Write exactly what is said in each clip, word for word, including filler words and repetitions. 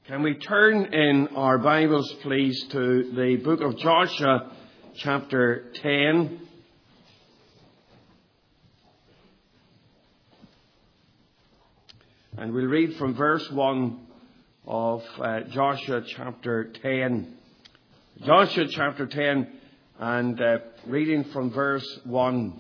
Can we turn in our Bibles, please, to the book of Joshua, chapter ten. And we'll read from verse one of uh, Joshua chapter ten. Joshua chapter ten, and uh, reading from verse one.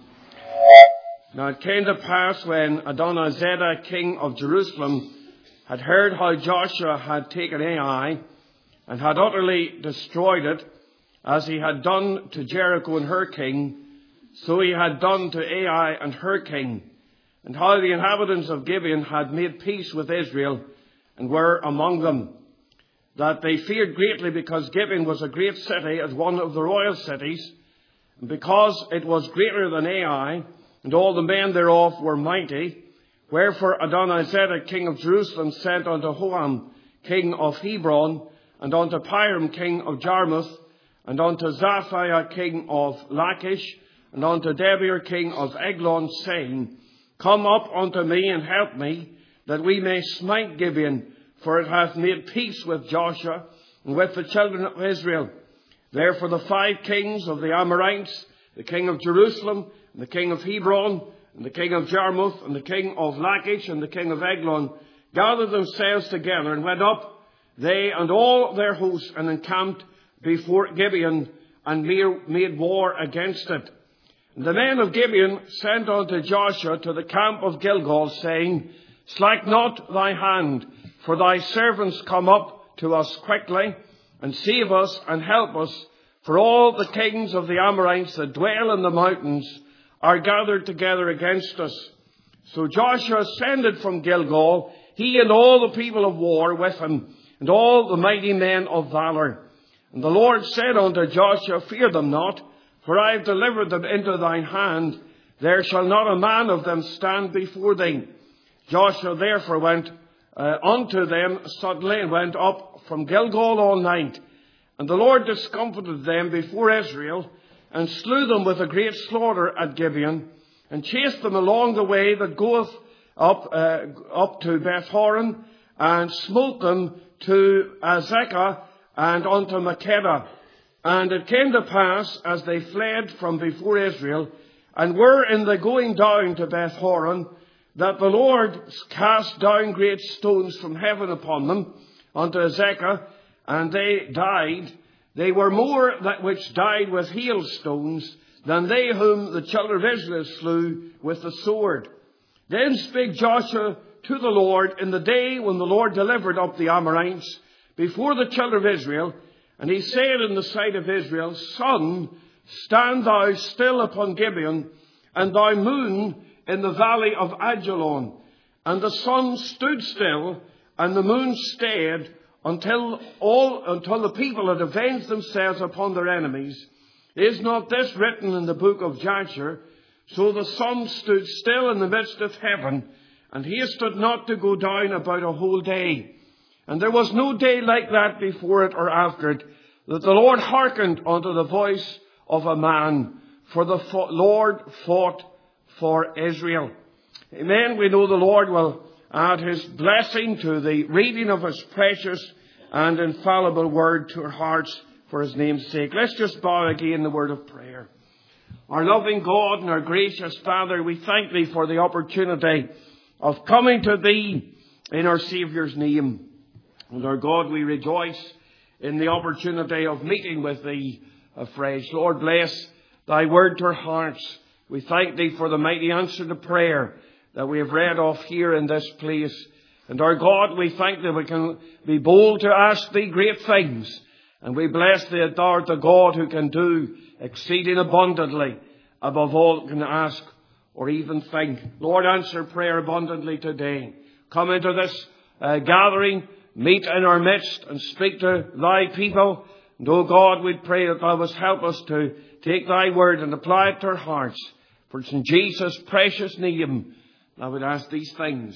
Now it came to pass when Adonizedek, king of Jerusalem, had heard how Joshua had taken Ai and had utterly destroyed it, as he had done to Jericho and her king, so he had done to Ai and her king, and how the inhabitants of Gibeon had made peace with Israel and were among them, that they feared greatly, because Gibeon was a great city, as one of the royal cities, and because it was greater than Ai, and all the men thereof were mighty. Wherefore Adonizedek, king of Jerusalem, sent unto Hoam, king of Hebron, and unto Piram, king of Jarmuth, and unto Zaphiah, king of Lachish, and unto Debir, king of Eglon, saying, Come up unto me and help me, that we may smite Gibeon, for it hath made peace with Joshua and with the children of Israel. Therefore the five kings of the Amorites, the king of Jerusalem, and the king of Hebron, and the king of Jarmuth, and the king of Lachish, and the king of Eglon, gathered themselves together, and went up, they and all their hosts, and encamped before Gibeon, and made war against it. And the men of Gibeon sent unto Joshua to the camp of Gilgal, saying, Slack not thy hand, for thy servants come up to us quickly, and save us, and help us, for all the kings of the Amorites that dwell in the mountains are gathered together against us. So Joshua ascended from Gilgal, he and all the people of war with him, and all the mighty men of valour. And the Lord said unto Joshua, Fear them not, for I have delivered them into thine hand. There shall not a man of them stand before thee. Joshua therefore went uh, unto them suddenly, and went up from Gilgal all night. And the Lord discomfited them before Israel, and slew them with a great slaughter at Gibeon, and chased them along the way that goeth up uh, up to Beth-horon, and smote them to Azekah and unto Makkedah. And it came to pass, as they fled from before Israel, and were in the going down to Beth-horon, that the Lord cast down great stones from heaven upon them, unto Azekah, and they died. They were more that which died with hailstones than they whom the children of Israel slew with the sword. Then spake Joshua to the Lord in the day when the Lord delivered up the Amorites before the children of Israel. And he said in the sight of Israel, Sun, stand thou still upon Gibeon, and thou moon in the valley of Ajalon. And the sun stood still, and the moon stayed, until all until the people had avenged themselves upon their enemies. Is not this written in the book of Jasher? So the sun stood still in the midst of heaven, and hasted not to go down about a whole day. And there was no day like that before it or after it, that the Lord hearkened unto the voice of a man, for the fo- Lord fought for Israel. Amen. We know the Lord will add his blessing to the reading of his precious and infallible word to our hearts for his name's sake. Let's just bow again in the word of prayer. Our loving God and our gracious Father, we thank thee for the opportunity of coming to thee in our Saviour's name. And our God, we rejoice in the opportunity of meeting with thee afresh. Lord, bless thy word to our hearts. We thank thee for the mighty answer to prayer that we have read off here in this place. And our God, we thank that we can be bold to ask thee great things. And we bless thee that thou art the God who can do exceeding abundantly above all we can ask or even think. Lord, answer prayer abundantly today. Come into this uh, gathering, meet in our midst, and speak to thy people. And, O God, we pray that thou wouldst help us to take thy word and apply it to our hearts. For it's in Jesus' precious name I would ask these things.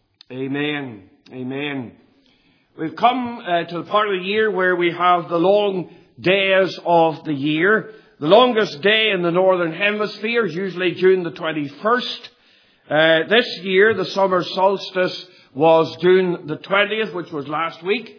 Amen. Amen. We've come uh, to the part of the year where we have the long days of the year. The longest day in the northern hemisphere is usually June the twenty-first. Uh, this year, the summer solstice was June the twentieth, which was last week.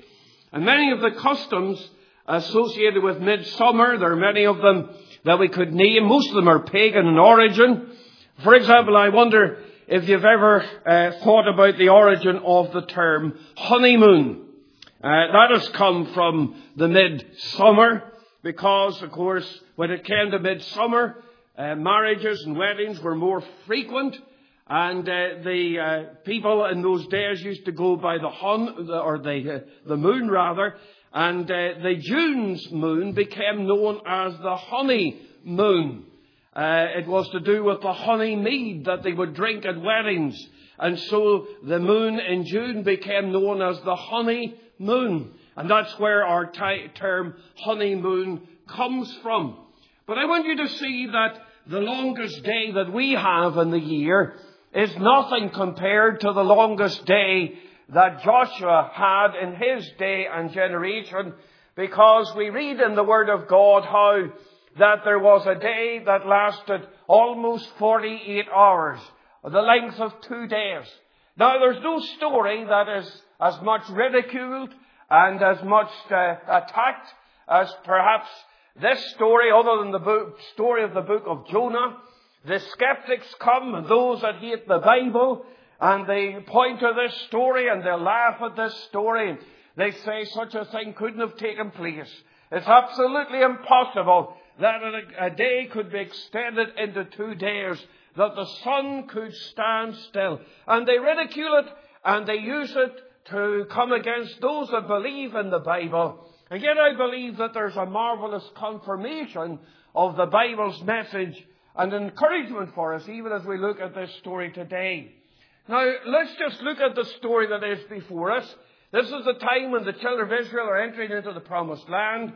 And many of the customs associated with midsummer, there are many of them that we could name. Most of them are pagan in origin. For example, I wonder if you've ever uh, thought about the origin of the term honeymoon. Uh, that has come from the midsummer because, of course, when it came to midsummer, uh, marriages and weddings were more frequent. And uh, the uh, people in those days used to go by the hun, or the uh, the moon rather, and uh, the June's moon became known as the honey moon. Uh, it was to do with the honey mead that they would drink at weddings, and so the moon in June became known as the honey moon, and that's where our t- term honeymoon comes from. But I want you to see that the longest day that we have in the year is nothing compared to the longest day that Joshua had in his day and generation, because we read in the Word of God how that there was a day that lasted almost forty-eight hours, the length of two days. Now, there's no story that is as much ridiculed and as much uh, attacked as perhaps this story, other than the book, story of the book of Jonah. The skeptics come, and those that hate the Bible, and they point to this story and they laugh at this story. They say such a thing couldn't have taken place. It's absolutely impossible that a, a day could be extended into two days, that the sun could stand still. And they ridicule it, and they use it to come against those that believe in the Bible. And yet I believe that there's a marvelous confirmation of the Bible's message and encouragement for us, even as we look at this story today. Now, let's just look at the story that is before us. This is the time when the children of Israel are entering into the promised land.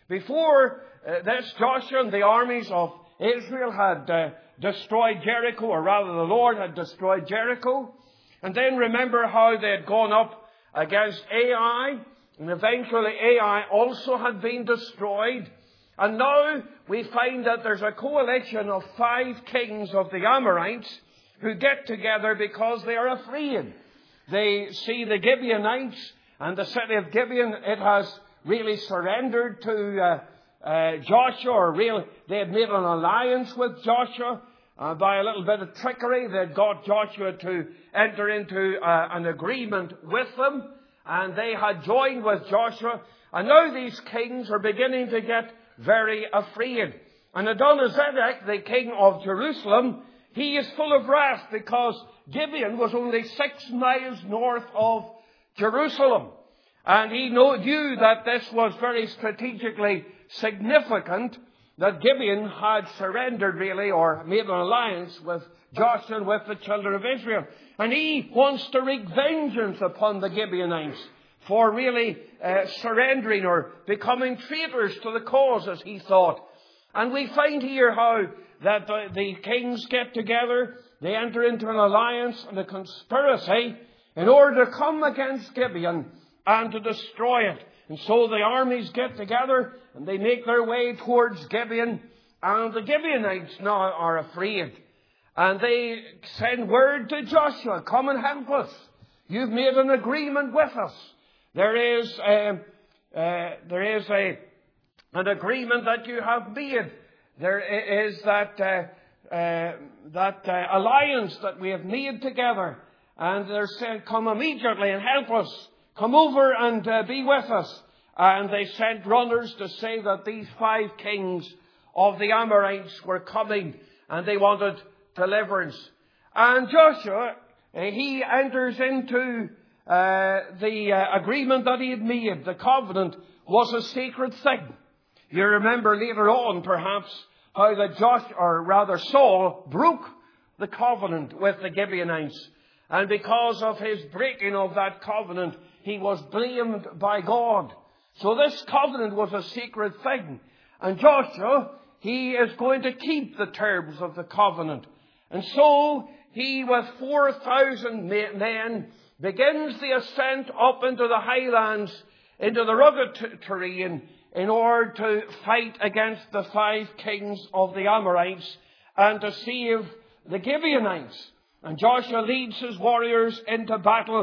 Before uh, this, Joshua and the armies of Israel had uh, destroyed Jericho, or rather the Lord had destroyed Jericho. And then remember how they had gone up against Ai, and eventually Ai also had been destroyed. And now we find that there's a coalition of five kings of the Amorites who get together because they are afraid. They see the Gibeonites and the city of Gibeon, it has really surrendered to uh, uh, Joshua, or really they had made an alliance with Joshua. Uh, by a little bit of trickery, they had got Joshua to enter into uh, an agreement with them, and they had joined with Joshua. And now these kings are beginning to get very afraid. And Adonizedek, the king of Jerusalem, he is full of wrath because Gibeon was only six miles north of Jerusalem. And he knew that this was very strategically significant, that Gibeon had surrendered really, or made an alliance with Joshua and with the children of Israel. And he wants to wreak vengeance upon the Gibeonites for really uh, surrendering or becoming traitors to the cause, as he thought. And we find here how that the, the kings get together, they enter into an alliance and a conspiracy in order to come against Gibeon and to destroy it. And so the armies get together and they make their way towards Gibeon, and the Gibeonites now are afraid. And they send word to Joshua, come and help us. You've made an agreement with us. There is a, uh, there is a, an agreement that you have made. There is that, uh, uh, that uh, alliance that we have made together. And they're saying, come immediately and help us. Come over and uh, be with us. And they sent runners to say that these five kings of the Amorites were coming and they wanted deliverance. And Joshua, uh, he enters into uh, the uh, agreement that he had made. The covenant was a sacred thing. You remember later on, perhaps, how that Joshua, or rather Saul, broke the covenant with the Gibeonites. And because of his breaking of that covenant, he was blamed by God. So this covenant was a sacred thing. And Joshua, he is going to keep the terms of the covenant. And so he, with four thousand men, begins the ascent up into the highlands, into the rugged t- terrain, in order to fight against the five kings of the Amorites and to save the Gibeonites. And Joshua leads his warriors into battle,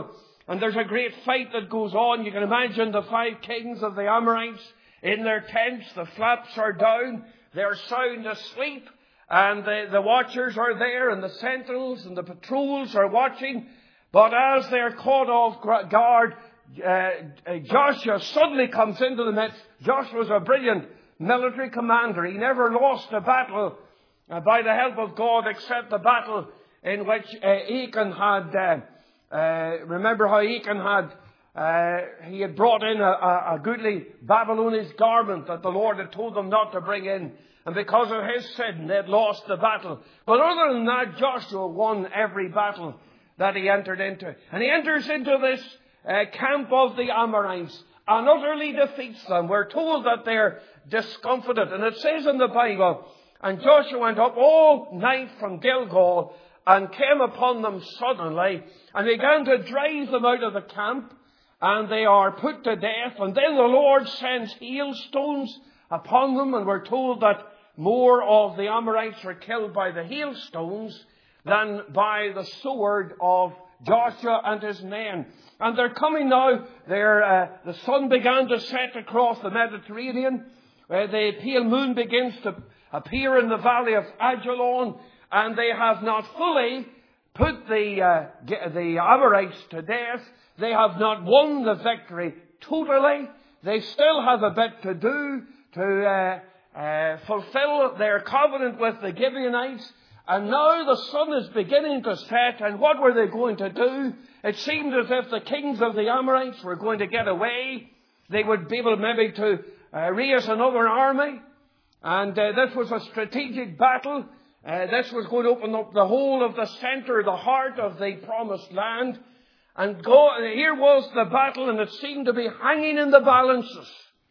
And there's a great fight that goes on. You can imagine the five kings of the Amorites in their tents. The flaps are down. They're sound asleep. And the, the watchers are there, and the sentinels and the patrols are watching. But as they're caught off guard, uh, Joshua suddenly comes into the midst. Joshua's a brilliant military commander. He never lost a battle uh, by the help of God, except the battle in which uh, Achan had, uh, uh, remember how Achan had, uh, he had brought in a, a, a goodly Babylonian garment that the Lord had told them not to bring in. And because of his sin, they had lost the battle. But other than that, Joshua won every battle that he entered into. And he enters into this uh, camp of the Amorites and utterly defeats them. We're told that they're discomfited. And it says in the Bible, and Joshua went up all night from Gilgal and came upon them suddenly and began to drive them out of the camp. And they are put to death. And then the Lord sends hailstones upon them. And we're told that more of the Amorites were killed by the hailstones than by the sword of Joshua and his men. And they're coming now. They're, uh, the sun began to set across the Mediterranean. Uh, the pale moon begins to appear in the valley of Ajalon. And they have not fully put the, uh, the Amorites to death. They have not won the victory totally. They still have a bit to do to uh, uh, fulfill their covenant with the Gibeonites. And now the sun is beginning to set. And what were they going to do? It seemed as if the kings of the Amorites were going to get away. They would be able maybe to uh, raise another army. And uh, this was a strategic battle. Uh, this was going to open up the whole of the center, the heart of the promised land. And go, here was the battle, and it seemed to be hanging in the balances.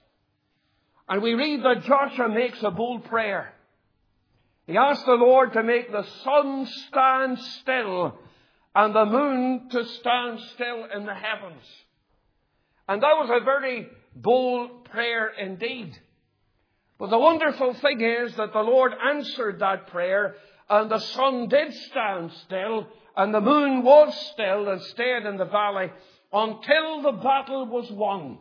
And we read that Joshua makes a bold prayer. He asked the Lord to make the sun stand still and the moon to stand still in the heavens. And that was a very bold prayer indeed. But the wonderful thing is that the Lord answered that prayer, and the sun did stand still, and the moon was still and stayed in the valley until the battle was won.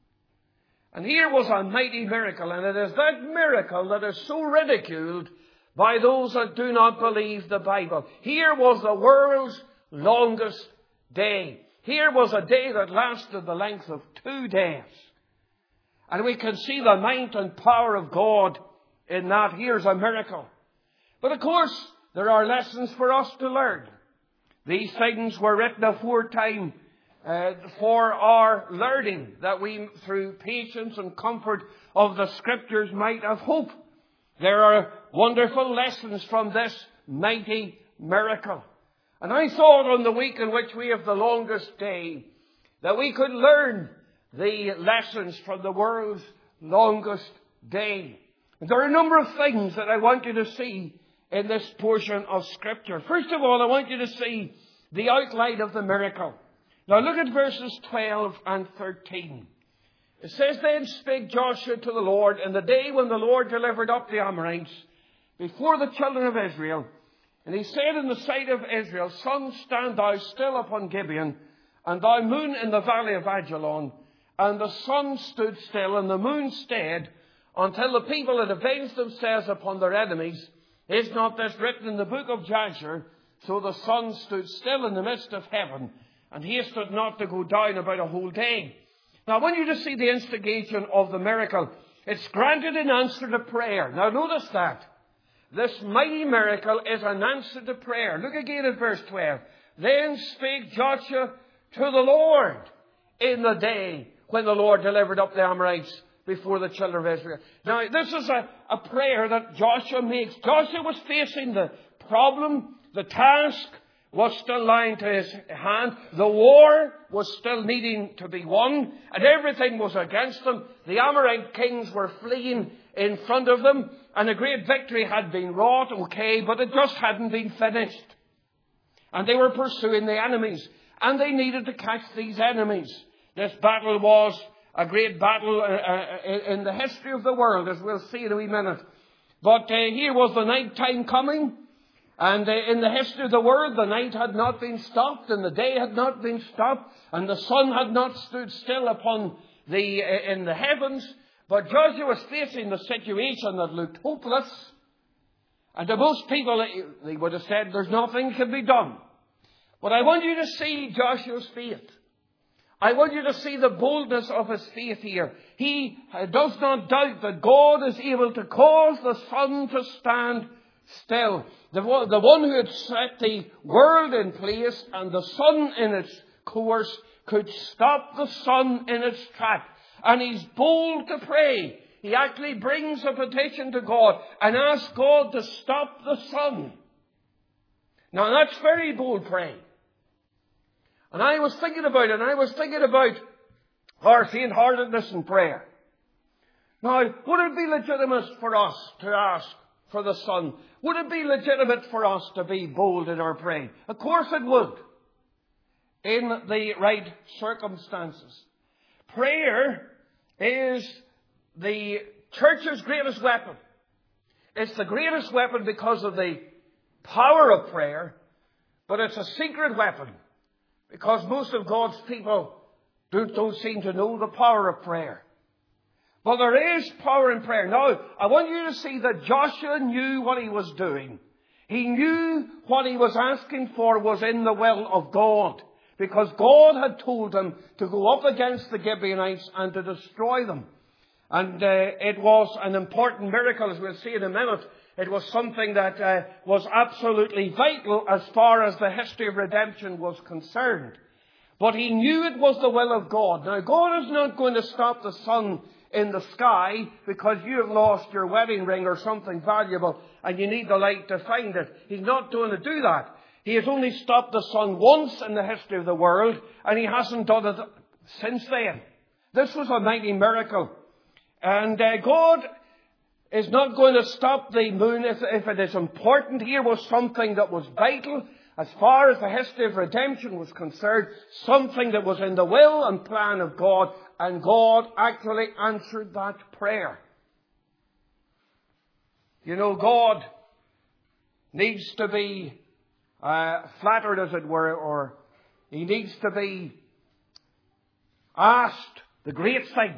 And here was a mighty miracle, and it is that miracle that is so ridiculed by those that do not believe the Bible. Here was the world's longest day. Here was a day that lasted the length of two days. And we can see the might and power of God in that. Here's a miracle. But of course, there are lessons for us to learn. These things were written aforetime uh, for our learning, that we, through patience and comfort of the Scriptures, might have hope. There are wonderful lessons from this mighty miracle. And I thought on the week in which we have the longest day, that we could learn the lessons from the world's longest day. And there are a number of things that I want you to see in this portion of Scripture. First of all, I want you to see the outline of the miracle. Now look at verses twelve and thirteen. It says, Then spake Joshua to the Lord in the day when the Lord delivered up the Amorites before the children of Israel. And he said in the sight of Israel, Sun, stand thou still upon Gibeon, and thou moon in the valley of Ajalon. And the sun stood still, and the moon stayed, until the people had avenged themselves upon their enemies. Is not this written in the book of Jasher? So the sun stood still in the midst of heaven, and hasted not to go down about a whole day. Now I want you to see the instigation of the miracle. It's granted in answer to prayer. Now notice that. This mighty miracle is an answer to prayer. Look again at verse twelve. Then spake Joshua to the Lord in the day when the Lord delivered up the Amorites before the children of Israel. Now, this is a, a prayer that Joshua makes. Joshua was facing the problem. The task was still lying to his hand. The war was still needing to be won. And everything was against them. The Amorite kings were fleeing in front of them. And a great victory had been wrought, okay, but it just hadn't been finished. And they were pursuing the enemies. And they needed to catch these enemies. This battle was a great battle uh, in the history of the world, as we'll see in a wee minute. But uh, here was the night time coming, And uh, in the history of the world, the night had not been stopped, and the day had not been stopped, and the sun had not stood still upon the uh, in the heavens. But Joshua was facing the situation that looked hopeless. And to most people, they would have said, there's nothing can be done. But I want you to see Joshua's faith. I want you to see the boldness of his faith here. He does not doubt that God is able to cause the sun to stand still. The one, the one who had set the world in place and the sun in its course could stop the sun in its track. And he's bold to pray. He actually brings a petition to God and asks God to stop the sun. Now that's very bold praying. And I was thinking about it, and I was thinking about our faint-heartedness in prayer. Now, would it be legitimate for us to ask for the sun? Would it be legitimate for us to be bold in our praying? Of course it would, in the right circumstances. Prayer is the church's greatest weapon. It's the greatest weapon because of the power of prayer, but it's a secret weapon because most of God's people don't, don't seem to know the power of prayer. But there is power in prayer. Now, I want you to see that Joshua knew what he was doing. He knew what he was asking for was in the will of God, because God had told him to go up against the Gibeonites and to destroy them. And uh, it was an important miracle, as we'll see in a minute. It was something that uh, was absolutely vital as far as the history of redemption was concerned. But he knew it was the will of God. Now, God is not going to stop the sun in the sky because you have lost your wedding ring or something valuable and you need the light to find it. He's not going to do that. He has only stopped the sun once in the history of the world, and he hasn't done it since then. This was a mighty miracle. And uh, God is not going to stop the moon if, if it is important. Here was something that was vital as far as the history of redemption was concerned, something that was in the will and plan of God, and God actually answered that prayer. You know, God needs to be uh, flattered, as it were, or he needs to be asked the great things.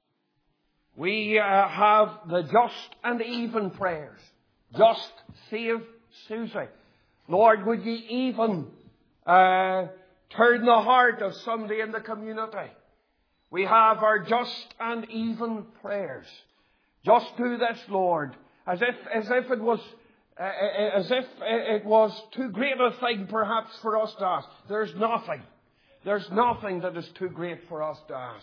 We uh, have the just and even prayers. Just save Susie. Lord, would you even uh, turn the heart of somebody in the community? We have our just and even prayers. Just do this, Lord, as if as if it was uh, as if it was too great a thing, perhaps, for us to ask. There's nothing. There's nothing that is too great for us to ask.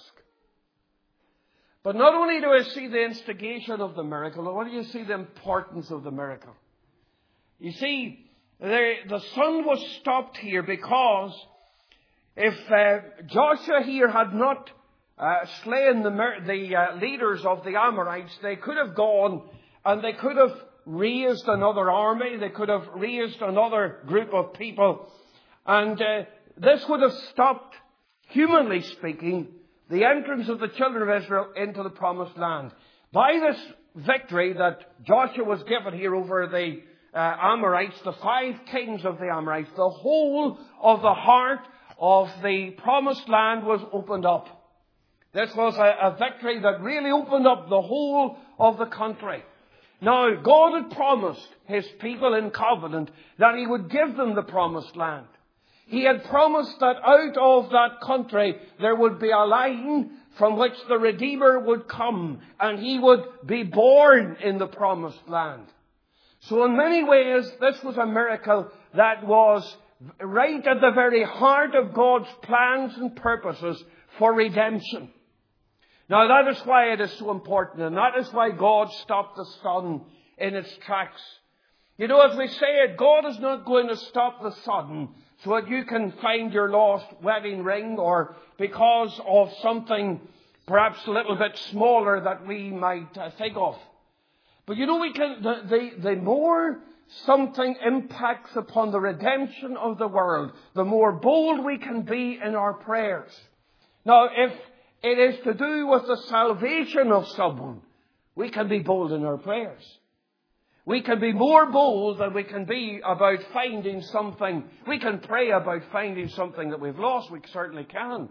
But not only do I see the instigation of the miracle, but what do you see the importance of the miracle? You see, the, the sun was stopped here because if uh, Joshua here had not uh, slain the, the uh, leaders of the Amorites, they could have gone and they could have raised another army, they could have raised another group of people, and uh, this would have stopped, humanly speaking, the entrance of the children of Israel into the promised land. By this victory that Joshua was given here over the uh, Amorites, the five kings of the Amorites, the whole of the heart of the promised land was opened up. This was a, a victory that really opened up the whole of the country. Now, God had promised his people in covenant that he would give them the promised land. He had promised that out of that country there would be a line from which the Redeemer would come, and he would be born in the promised land. So in many ways, this was a miracle that was right at the very heart of God's plans and purposes for redemption. Now that is why it is so important, and that is why God stopped the sun in its tracks. You know, as we say it, God is not going to stop the sun so that you can find your lost wedding ring, or because of something perhaps a little bit smaller that we might uh, think of. But you know, we can, the, the, the more something impacts upon the redemption of the world, the more bold we can be in our prayers. Now, if it is to do with the salvation of someone, we can be bold in our prayers. We can be more bold than we can be about finding something. We can pray about finding something that we've lost. We certainly can.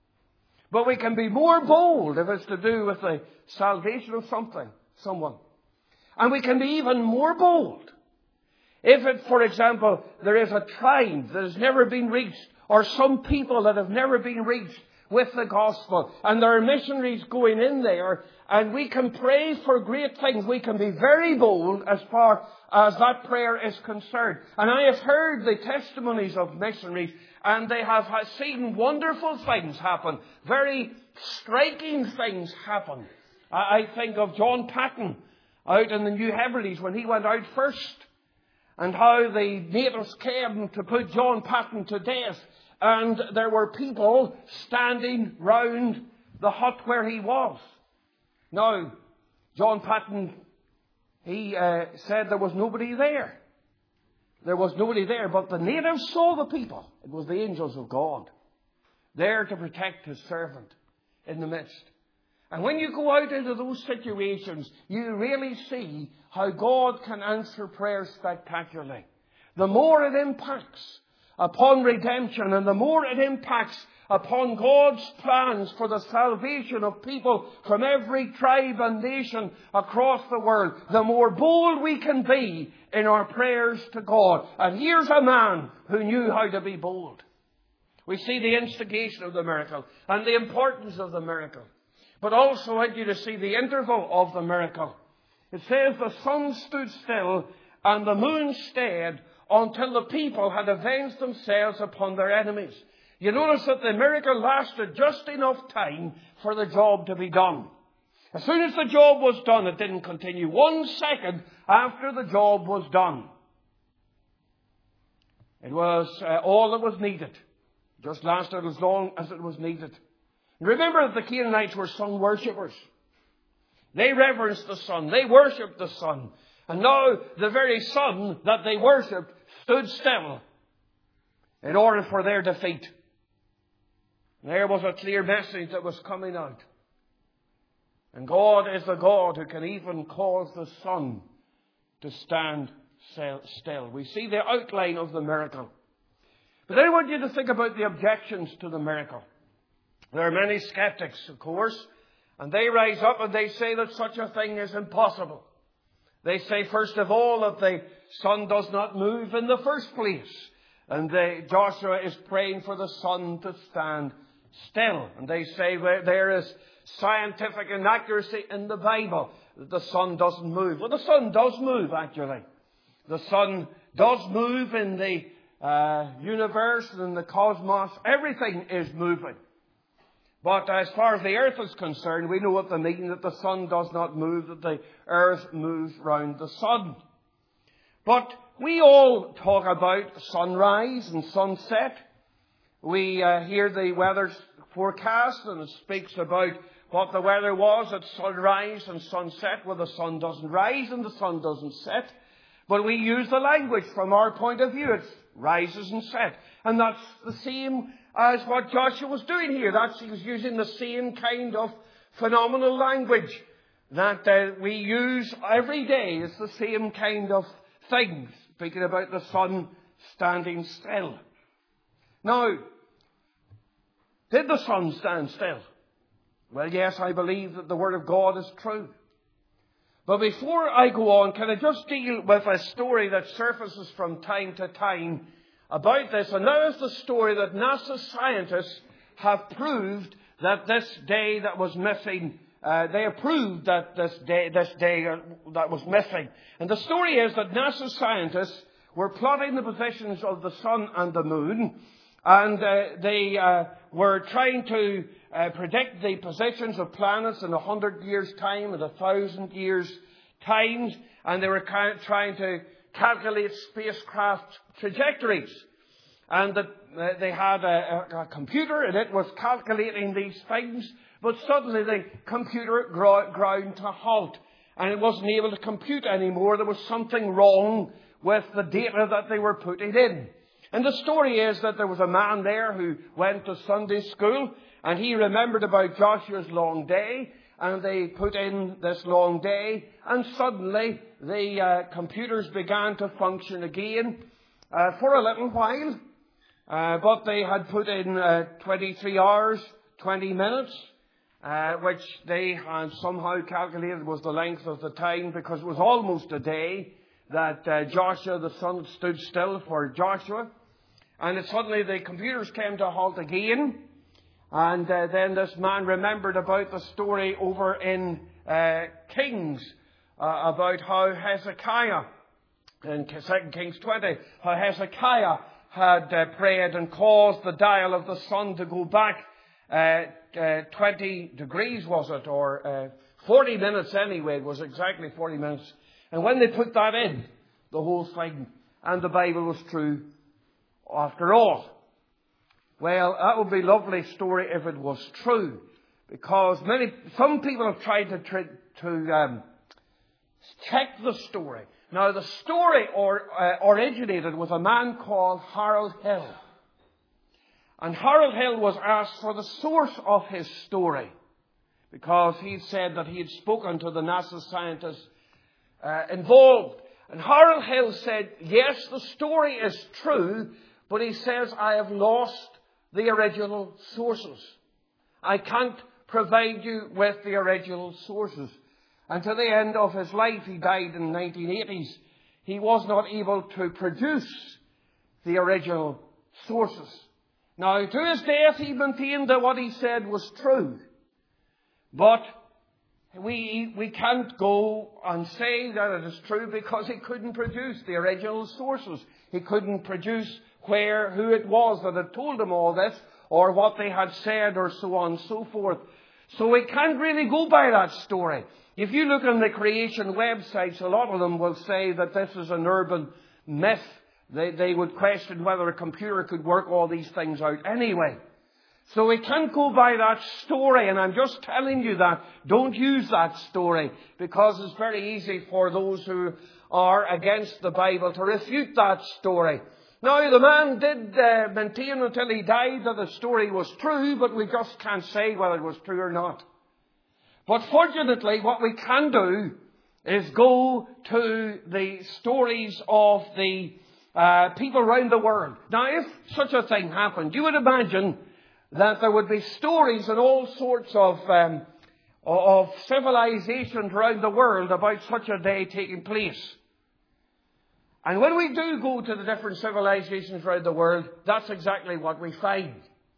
But we can be more bold if it's to do with the salvation of something, someone. And we can be even more bold if it, for example, there is a tribe that has never been reached, or some people that have never been reached with the gospel, and there are missionaries going in there, and we can pray for great things. We can be very bold as far as that prayer is concerned. And I have heard the testimonies of missionaries, and they have seen wonderful things happen, very striking things happen. I think of John Patton out in the New Hebrides when he went out first, and how the natives came to put John Patton to death. And there were people standing round the hut where he was. Now, John Patton, he uh, said there was nobody there. There was nobody there, but the natives saw the people. It was the angels of God, there to protect his servant in the midst. And when you go out into those situations, you really see how God can answer prayer spectacularly. The more it impacts upon redemption, and the more it impacts upon God's plans for the salvation of people from every tribe and nation across the world, the more bold we can be in our prayers to God. And here's a man who knew how to be bold. We see the instigation of the miracle and the importance of the miracle. But also I want you to see the interval of the miracle. It says the sun stood still and the moon stayed until the people had avenged themselves upon their enemies. You notice that the miracle lasted just enough time for the job to be done. As soon as the job was done, it didn't continue one second after the job was done. It was uh, all that was needed. It just lasted as long as it was needed. Remember that the Canaanites were sun worshippers. They reverenced the sun. They worshipped the sun. And now the very sun that they worshipped stood still in order for their defeat. There was a clear message that was coming out. And God is the God who can even cause the sun to stand still. We see the outline of the miracle. But then I want you to think about the objections to the miracle. There are many skeptics, of course, and they rise up and they say that such a thing is impossible. They say, first of all, that the sun does not move in the first place. And they, Joshua is praying for the sun to stand still. And they say well, there is scientific inaccuracy in the Bible that the sun doesn't move. Well, the sun does move, actually. The sun does move in the uh, universe and in the cosmos. Everything is moving. But as far as the earth is concerned, we know what the meaning that the sun does not move, that the earth moves round the sun. But we all talk about sunrise and sunset. We uh, hear the weather forecast and it speaks about what the weather was at sunrise and sunset, where the sun doesn't rise and the sun doesn't set. But we use the language from our point of view. It rises and sets. And that's the same as what Joshua was doing here. That's, he was using the same kind of phenomenal language that uh, we use every day. It's the same kind of things, speaking about the sun standing still. Now, did the sun stand still? Well, yes, I believe that the Word of God is true. But before I go on, can I just deal with a story that surfaces from time to time about this? And that is the story that NASA scientists have proved that this day that was missing, uh, they approved that this day, this day that was missing. And the story is that NASA scientists were plotting the positions of the sun and the moon, and uh, they uh, were trying to uh, predict the positions of planets in a hundred years' time and a thousand years' times, and they were kind of trying to calculate spacecraft trajectories. And that uh, they had a, a, a computer, and it was calculating these things, but suddenly the computer gro- ground to halt, and it wasn't able to compute anymore. There was something wrong with the data that they were putting in. And the story is that there was a man there who went to Sunday school, and he remembered about Joshua's long day, and they put in this long day, and suddenly the uh, computers began to function again uh, for a little while. Uh, but they had put in uh, twenty-three hours, twenty minutes, uh, which they had somehow calculated was the length of the time, because it was almost a day that uh, Joshua, the sun, stood still for Joshua. And it, suddenly the computers came to a halt again. And uh, then this man remembered about the story over in uh, Kings, uh, about how Hezekiah, in Second Kings twenty, how Hezekiah had uh, prayed and caused the dial of the sun to go back uh, uh, twenty degrees, was it? Or uh, forty minutes anyway. It was exactly forty minutes. And when they put that in, the whole thing, and the Bible was true after all. Well, that would be a lovely story if it was true, because many, some people have tried to, to um, check the story. Now, the story or, uh, originated with a man called Harold Hill. And Harold Hill was asked for the source of his story, because he said that he had spoken to the NASA scientists uh, involved. And Harold Hill said, yes, the story is true, but he says, I have lost the original sources. I can't provide you with the original sources. And to the end of his life, he died in the nineteen eighties, he was not able to produce the original sources. Now, to his death, he maintained that what he said was true. But we, we can't go and say that it is true, because he couldn't produce the original sources. He couldn't produce where, who it was that had told him all this, or what they had said, or so on and so forth. So we can't really go by that story. If you look on the creation websites, a lot of them will say that this is an urban myth. They, they would question whether a computer could work all these things out anyway. So we can't go by that story, and I'm just telling you that. Don't use that story, because it's very easy for those who are against the Bible to refute that story. Now, the man did uh, maintain until he died that the story was true, but we just can't say whether it was true or not. But fortunately, what we can do is go to the stories of the uh, people around the world. Now, if such a thing happened, you would imagine that there would be stories in all sorts of um, of civilizations around the world about such a day taking place. And when we do go to the different civilizations around the world, that's exactly what we find.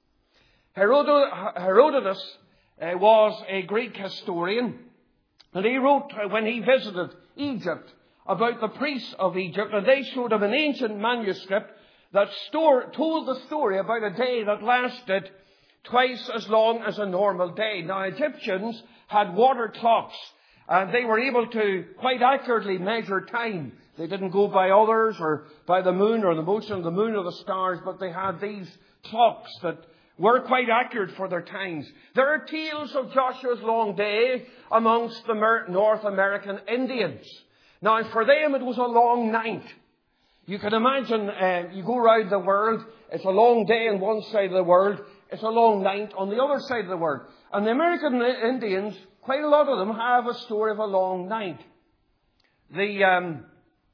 Herodotus uh, was a Greek historian, and he wrote uh, when he visited Egypt about the priests of Egypt, and they showed him an ancient manuscript that store, told the story about a day that lasted twice as long as a normal day. Now, Egyptians had water clocks, and they were able to quite accurately measure time. They didn't go by others or by the moon or the motion of the moon or the stars, but they had these clocks that were quite accurate for their times. There are tales of Joshua's long day amongst the North American Indians. Now, for them it was a long night. You can imagine, uh, you go around the world, it's a long day on one side of the world, it's a long night on the other side of the world. And the American Indians, quite a lot of them, have a story of a long night. The um,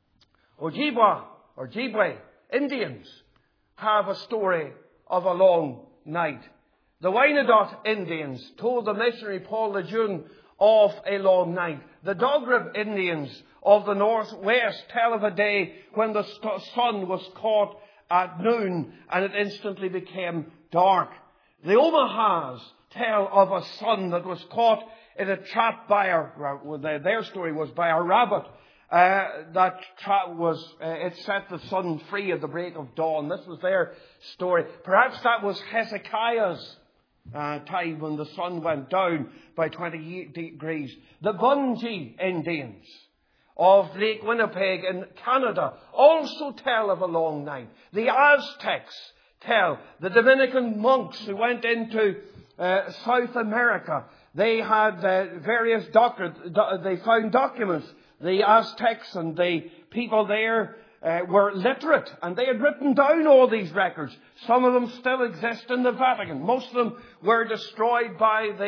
Ojibwa, or Ojibwe Indians have a story of a long night. The Wyandot Indians told the missionary Paul Lejeune of a long night. The Dogrib Indians of the northwest tell of a day when the sun was caught at noon and it instantly became dark. The Omahas tell of a sun that was caught in a trap by a, well, their story was by a rabbit. Uh, that trap was, uh, it set the sun free at the break of dawn. This was their story. Perhaps that was Hezekiah's uh, time when the sun went down by twenty-eight degrees. The Bunji Indians of Lake Winnipeg in Canada also tell of a long night. The Aztecs tell. The Dominican monks who went into uh, South America, they had uh, various documents. Do- they found documents. The Aztecs and the people there uh, were literate, and they had written down all these records. Some of them still exist in the Vatican. Most of them were destroyed by the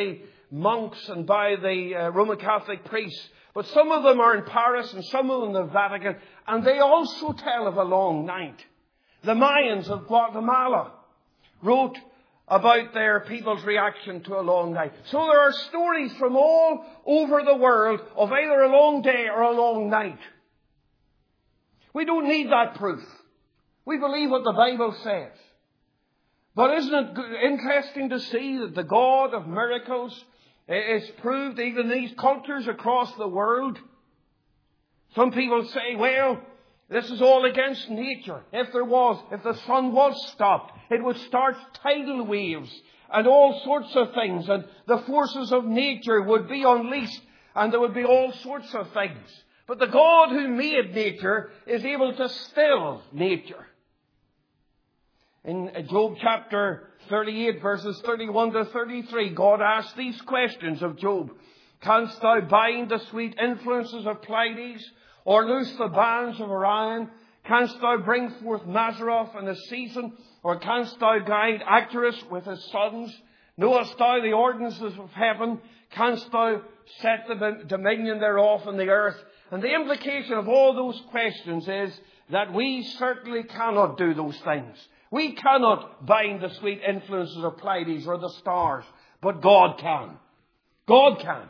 monks and by the uh, Roman Catholic priests. But some of them are in Paris and some of them in the Vatican. And they also tell of a long night. The Mayans of Guatemala wrote about their people's reaction to a long night. So there are stories from all over the world of either a long day or a long night. We don't need that proof. We believe what the Bible says. But isn't it interesting to see that the God of miracles is proved even in these cultures across the world? Some people say, well, this is all against nature. If there was, if the sun was stopped, it would start tidal waves and all sorts of things. And the forces of nature would be unleashed and there would be all sorts of things. But the God who made nature is able to still nature. In Job chapter thirty-eight, verses thirty-one to thirty-three, God asked these questions of Job. Canst thou bind the sweet influences of Pleiades, or loose the bands of Orion? Canst thou bring forth Mazzaroth in the season, or canst thou guide Arcturus with his sons? Knowest thou the ordinances of heaven? Canst thou set the dominion thereof in the earth? And the implication of all those questions is that we certainly cannot do those things. We cannot bind the sweet influences of Pleiades or the stars, but God can. God can.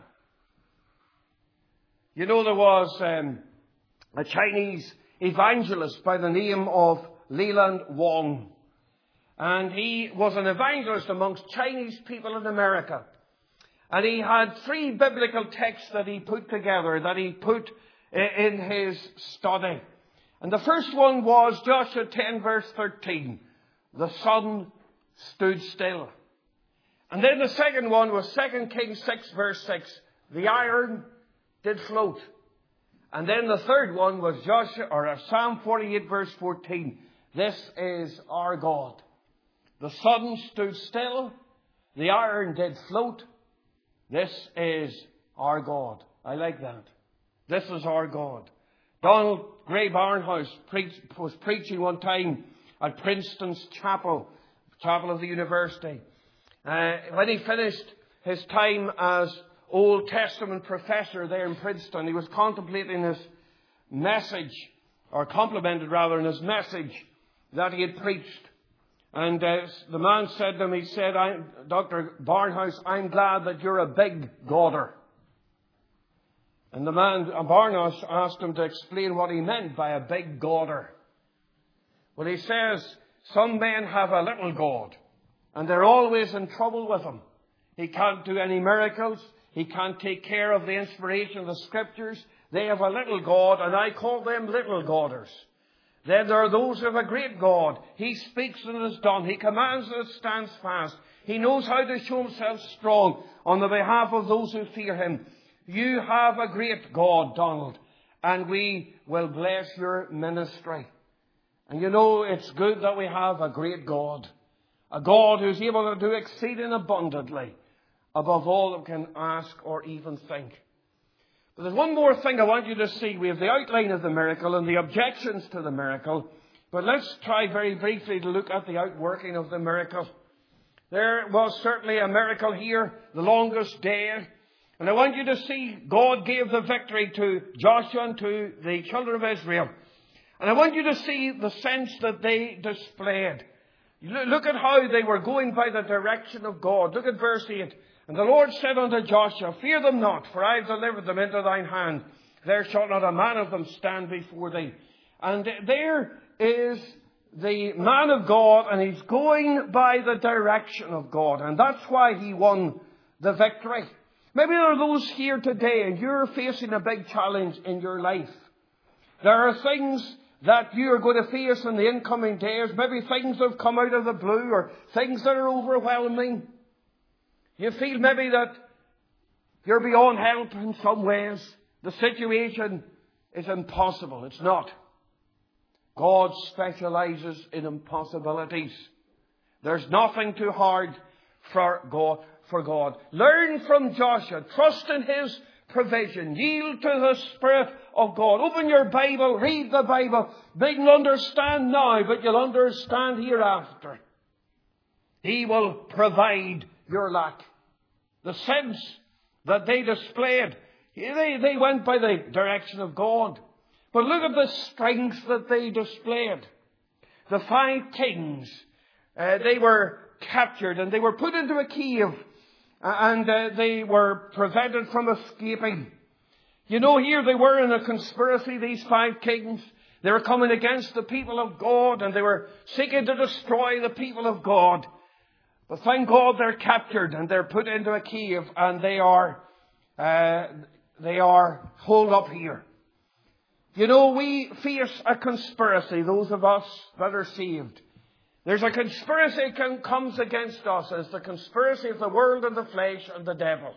You know, there was um, a Chinese evangelist by the name of Leland Wong. And he was an evangelist amongst Chinese people in America. And he had three biblical texts that he put together, that he put in his study. And the first one was Joshua ten, verse thirteen. The sun stood still. And then the second one was Second Kings six, verse six. The iron did float. And then the third one was Joshua, or Psalm forty-eight, verse fourteen. This is our God. The sun stood still. The iron did float. This is our God. I like that. This is our God. Donald Gray Barnhouse preached, was preaching one time at Princeton's chapel, chapel of the university. Uh, when he finished his time as Old Testament professor there in Princeton, he was contemplating his message, or complimented rather, in his message that he had preached. And uh, the man said to him, he said, I, Doctor Barnhouse, I'm glad that you're a big Godder. And the man, Barnhouse, asked him to explain what he meant by a big Godder. Well, he says, some men have a little God, and they're always in trouble with him. He can't do any miracles. He can't take care of the inspiration of the Scriptures. They have a little God, and I call them little Godders. Then there are those who have a great God. He speaks and it is done. He commands and it stands fast. He knows how to show himself strong on the behalf of those who fear him. You have a great God, Donald, and we will bless your ministry. And you know, it's good that we have a great God. A God who's able to do exceeding abundantly above all that we can ask or even think. But there's one more thing I want you to see. We have the outline of the miracle and the objections to the miracle. But let's try very briefly to look at the outworking of the miracle. There was certainly a miracle here, the longest day. And I want you to see God gave the victory to Joshua and to the children of Israel. And I want you to see the sense that they displayed. Look at how they were going by the direction of God. Look at verse eight. And the Lord said unto Joshua, fear them not, for I have delivered them into thine hand. There shall not a man of them stand before thee. And there is the man of God, and he's going by the direction of God. And that's why he won the victory. Maybe there are those here today, and you're facing a big challenge in your life. There are things that you are going to face in the incoming days. Maybe things that have come out of the blue, or things that are overwhelming. You feel maybe that you're beyond help in some ways. The situation is impossible. It's not. God specializes in impossibilities. There's nothing too hard for God. For God. Learn from Joshua. Trust in his provision. Yield to the Spirit of God. Open your Bible. Read the Bible. They can understand now, but you'll understand hereafter. He will provide your lack. The sense that they displayed. They, they went by the direction of God. But look at the strength that they displayed. The five kings, uh, they were captured and they were put into a cave, and uh, they were prevented from escaping. You know, here they were in a conspiracy, these five kings. They were coming against the people of God, and they were seeking to destroy the people of God. But thank God they're captured and they're put into a cave, and they are uh, they are holed up here. You know, we face a conspiracy, those of us that are saved. There's a conspiracy that comes against us. It's the conspiracy of the world and the flesh and the devil.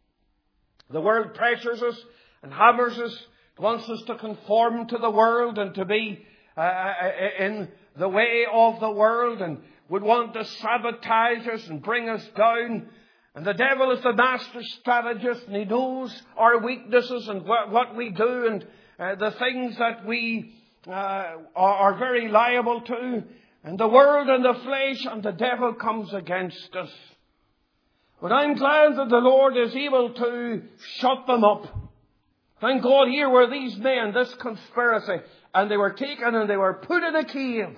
The world pressures us and hammers us, wants us to conform to the world and to be uh, in the way of the world, and would want to sabotage us and bring us down. And the devil is the master strategist, and he knows our weaknesses and what, what we do, and uh, the things that we uh, are, are very liable to. And the world and the flesh and the devil comes against us. But I'm glad that the Lord is able to shut them up. Thank God, here were these men, this conspiracy, and they were taken and they were put in a cave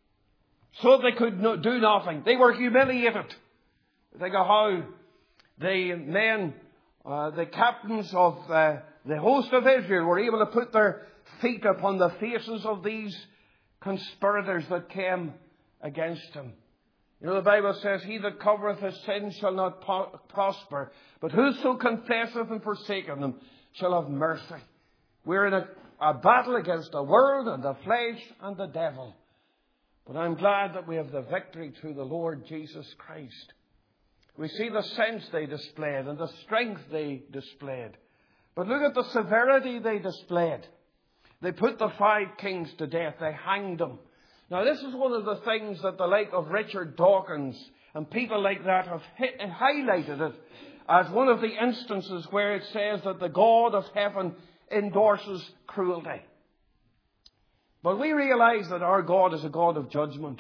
so they could no, do nothing. They were humiliated. Think of how the men, uh, the captains of uh, the host of Israel were able to put their feet upon the faces of these conspirators that came against him. You know, the Bible says, he that covereth his sins shall not po- prosper, but whoso confesseth and forsaketh them shall have mercy. We're in a, a battle against the world and the flesh and the devil. But I'm glad that we have the victory through the Lord Jesus Christ. We see the sense they displayed and the strength they displayed. But look at the severity they displayed. They put the five kings to death. They hanged them. Now, this is one of the things that the like of Richard Dawkins and people like that have hit, highlighted it as one of the instances where it says that the God of heaven endorses cruelty. But we realize that our God is a God of judgment.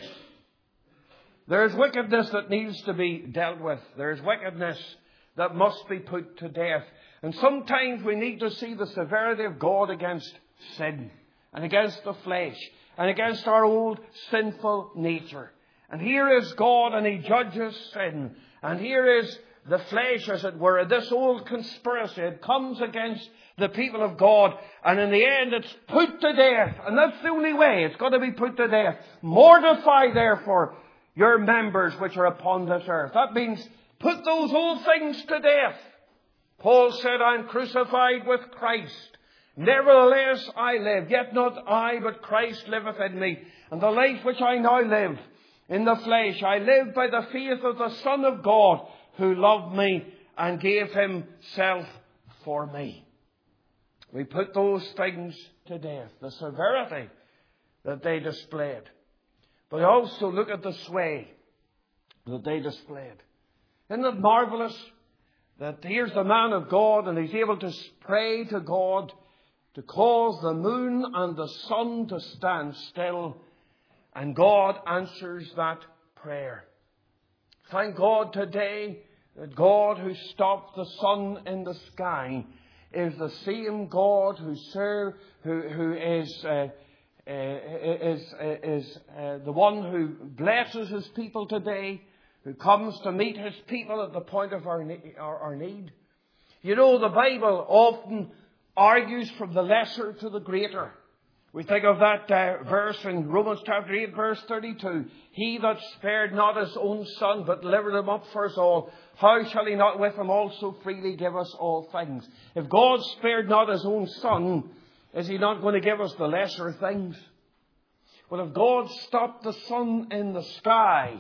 There's wickedness that needs to be dealt with. There's wickedness that must be put to death. And sometimes we need to see the severity of God against sin and against the flesh and against our old sinful nature. And here is God, and he judges sin. And here is the flesh, as it were, this old conspiracy. It comes against the people of God, and in the end it's put to death. And that's the only way. It's got to be put to death. Mortify, therefore, your members which are upon this earth. That means put those old things to death. Paul said, I'm crucified with Christ. Nevertheless I live, yet not I, but Christ liveth in me. And the life which I now live in the flesh, I live by the faith of the Son of God, who loved me and gave himself for me. We put those things to death, the severity that they displayed. But also look at the sway that they displayed. Isn't it marvelous that here's the man of God, and he's able to pray to God to cause the moon and the sun to stand still, and God answers that prayer. Thank God today that God who stopped the sun in the sky is the same God who serve, who who is uh, uh, is uh, is uh, the one who blesses his people today, who comes to meet his people at the point of our our, our need. You know, the Bible often argues from the lesser to the greater. We think of that uh, verse in Romans chapter eight, verse thirty-two. He that spared not his own son, but delivered him up for us all, how shall he not with him also freely give us all things? If God spared not his own son, is he not going to give us the lesser things? Well, if God stopped the sun in the sky,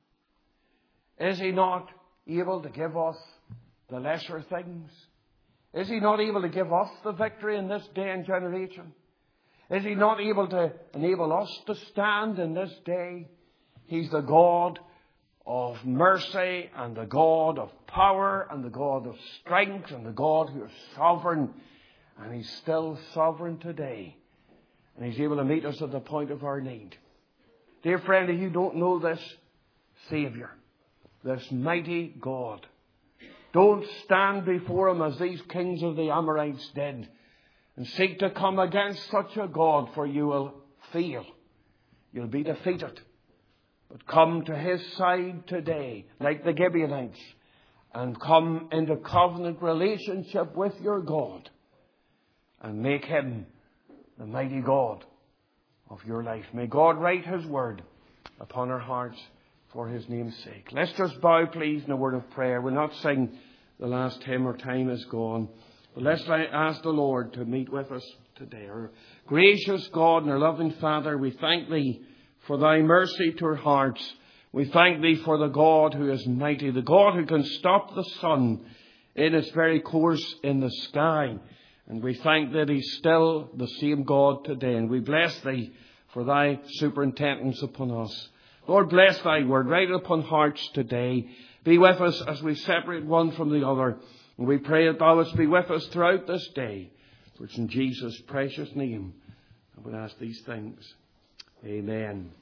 is he not able to give us the lesser things? Is he not able to give us the victory in this day and generation? Is he not able to enable us to stand in this day? He's the God of mercy and the God of power and the God of strength and the God who is sovereign. And he's still sovereign today. And he's able to meet us at the point of our need. Dear friend, if you don't know this Savior, this mighty God, Don't stand before him as these kings of the Amorites did and seek to come against such a God, for you will fail. You'll be defeated. But come to his side today, like the Gibeonites, and come into covenant relationship with your God and make him the mighty God of your life. May God write his word upon our hearts for his name's sake. Let's just bow, please, in a word of prayer. We'll not sing the last hymn, our time is gone. But let's ask the Lord to meet with us today. Our gracious God and our loving Father, we thank thee for thy mercy to our hearts. We thank thee for the God who is mighty, the God who can stop the sun in its very course in the sky. And we thank that he's still the same God today. And we bless thee for thy superintendence upon us. Lord, bless thy word right upon hearts today. Be with us as we separate one from the other. And we pray that thou wouldst be with us throughout this day. For it's in Jesus' precious name I would ask these things. Amen.